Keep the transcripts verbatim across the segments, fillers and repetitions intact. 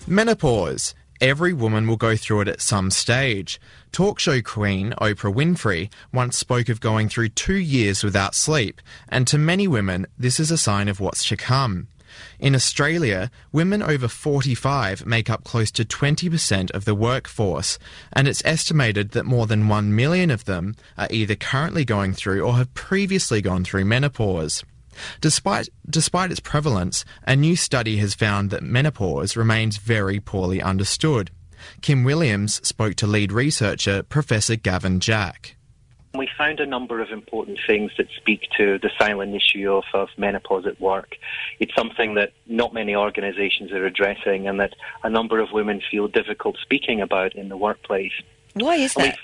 Menopause. Every woman will go through it at some stage. Talk show queen Oprah Winfrey once spoke of going through two years without sleep, and to many women, this is a sign of what's to come. In Australia, women over forty-five make up close to twenty percent of the workforce, and it's estimated that more than one million of them are either currently going through or have previously gone through menopause. Despite, despite its prevalence, a new study has found that menopause remains very poorly understood. Kim Williams spoke to lead researcher Professor Gavin Jack. We found a number of important things that speak to the silent issue of, of menopause at work. It's something that not many organisations are addressing and that a number of women feel difficult speaking about in the workplace. Why is that?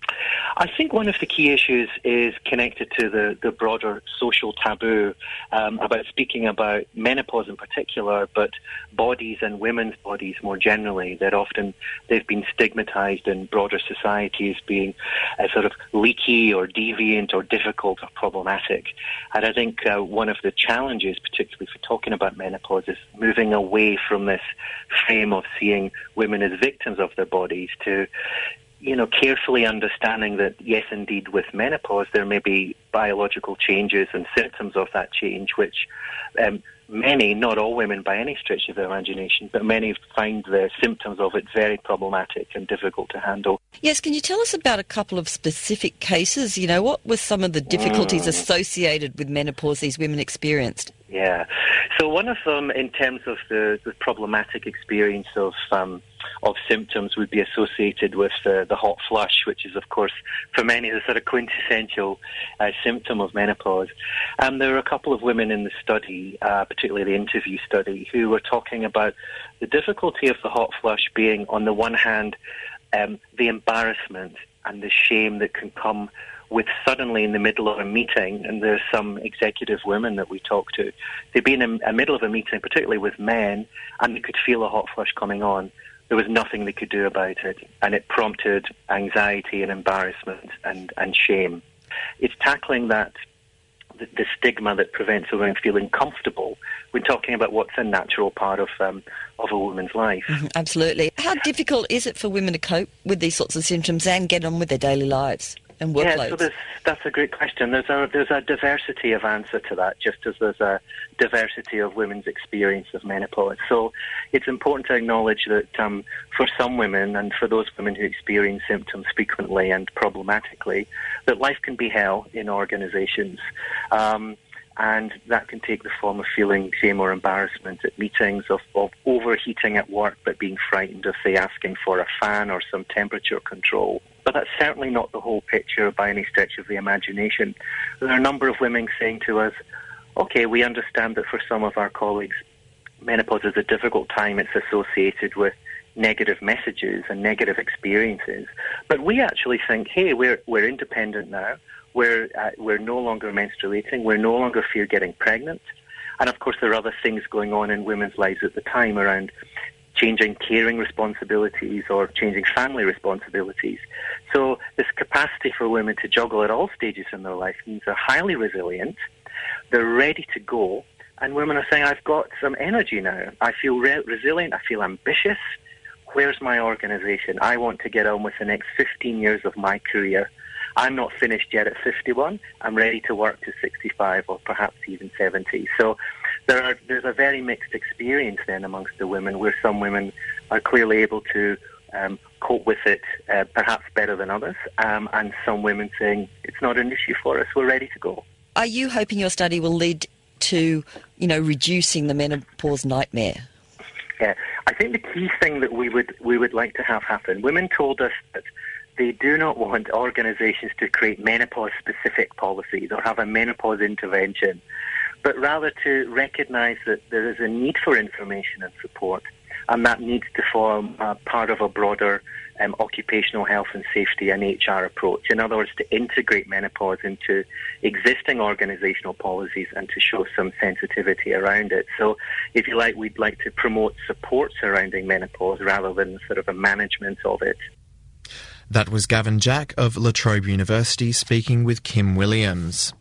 I think one of the key issues is connected to the, the broader social taboo um, about speaking about menopause in particular, but bodies and women's bodies more generally. That often they've been stigmatised in broader society as being uh, sort of leaky or deviant or difficult or problematic. And I think uh, one of the challenges, particularly for talking about menopause, is moving away from this frame of seeing women as victims of their bodies to you know, carefully understanding that, yes, indeed, with menopause, there may be biological changes and symptoms of that change, which um, many, not all women by any stretch of the imagination, but many find the symptoms of it very problematic and difficult to handle. Yes, can you tell us about a couple of specific cases? You know, what were some of the difficulties mm. associated with menopause these women experienced? Yeah. So one of them, in terms of the, the problematic experience of um, of symptoms, would be associated with uh, the hot flush, which is, of course, for many, the sort of quintessential uh, symptom of menopause. And there were a couple of women in the study, uh, particularly the interview study, who were talking about the difficulty of the hot flush being, on the one hand, um, the embarrassment and the shame that can come with suddenly in the middle of a meeting, and there's some executive women that we talk to, they'd be in a, a middle of a meeting, particularly with men, and they could feel a hot flush coming on. There was nothing they could do about it, and it prompted anxiety and embarrassment and, and shame. It's tackling that, the, the stigma that prevents a woman feeling comfortable when talking about what's a natural part of um, of a woman's life. Mm-hmm, absolutely. How difficult is it for women to cope with these sorts of symptoms and get on with their daily lives and workloads? Yeah, so there's, that's a great question. There's a, there's a diversity of answer to that, just as there's a diversity of women's experience of menopause. So it's important to acknowledge that um, for some women, and for those women who experience symptoms frequently and problematically, that life can be hell in organisations. Um, and that can take the form of feeling shame or embarrassment at meetings, of, of overheating at work but being frightened of, say, asking for a fan or some temperature control. But that's certainly not the whole picture by any stretch of the imagination. There are a number of women saying to us, OK, we understand that for some of our colleagues, menopause is a difficult time. It's associated with negative messages and negative experiences. But we actually think, hey, we're we're independent now. We're uh, we're no longer menstruating. We're no longer fear getting pregnant. And of course, there are other things going on in women's lives at the time around changing caring responsibilities or changing family responsibilities. So this capacity for women to juggle at all stages in their life means they're highly resilient. They're ready to go. And women are saying, I've got some energy now. I feel re- resilient. I feel ambitious. Where's my organisation? I want to get on with the next fifteen years of my career. I'm not finished yet at fifty-one. I'm ready to work to sixty-five or perhaps even seventy. So there are, there's a very mixed experience then amongst the women, where some women are clearly able to um, cope with it uh, perhaps better than others, um, and some women saying it's not an issue for us, we're ready to go. Are you hoping your study will lead to, you know, reducing the menopause nightmare? Yeah, I think the key thing that we would we would like to have happen, women told us that they do not want organisations to create menopause-specific policies or have a menopause intervention, but rather to recognise that there is a need for information and support, and that needs to form uh, part of a broader um, occupational health and safety and H R approach. In other words, to integrate menopause into existing organisational policies and to show some sensitivity around it. So, if you like, we'd like to promote support surrounding menopause rather than sort of a management of it. That was Gavin Jack of La Trobe University speaking with Kim Williams.